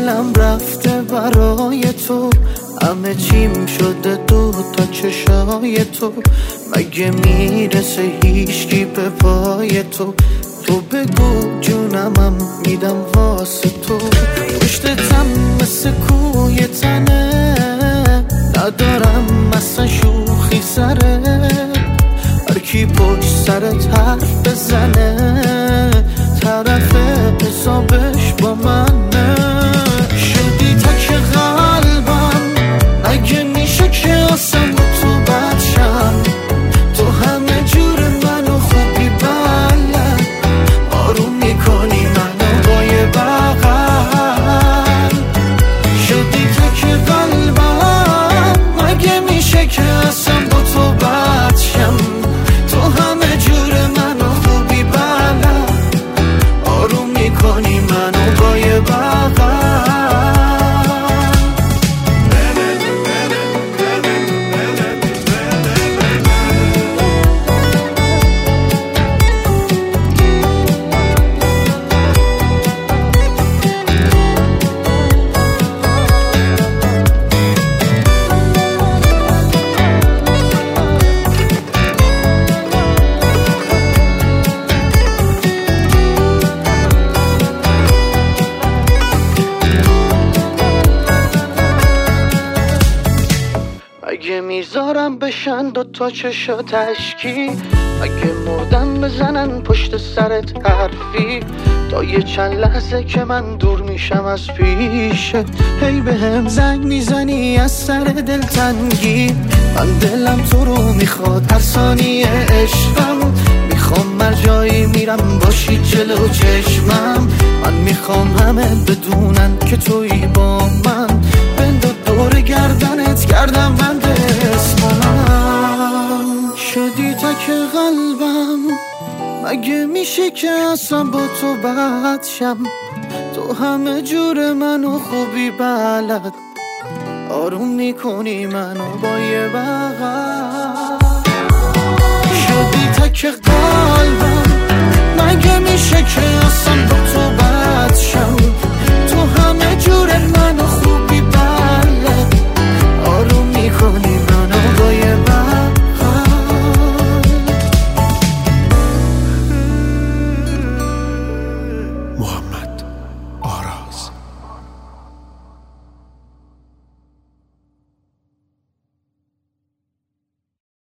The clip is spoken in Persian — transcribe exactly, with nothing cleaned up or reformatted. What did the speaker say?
دلم رفته برای تو، همه چیم شده دو تا چشای تو. مگه میرسه هیچکی به پای تو؟ تو بگو جونمم میدم واسه تو. پشتتم مثل کوی تنه، ندارم مثل شوخی سره. هرکی پشت سرت حرف بزنه، طرف حسابش با منه. شدی تک قلبم، اگه میشه که اصلا با تو بچم. تو همه جور منو خوبی بلد، آروم میکنی منو با یه بغل. شدی تک قلبم، اگه میشه که اصلا با تو بچم. تو همه جور منو خوبی بلد، آروم میکنی منو با یه بغل. اگه میذارم بشن دو تا چشا تشکی، اگه مردم بزنن پشت سرت حرفی. تا یه چند لحظه که من دور میشم از پیشت، هی به هم زنگ میزنی از سر دلتنگی. من دلم تو رو میخواد هر ثانیه عشقم. میخوام هر جایی میرم باشی جلو چشمم. من میخوام همه بدونن که تویی با من. بند دور گردنت کردم بند اسمم. شدی تک قلبم، مگه میشه که اصلا با تو بچم. تو همه جور منو خوبی بلد، آروم میکنی منو با یه بغل. شدی تک قلبم، مگه میشه که اصلا با تو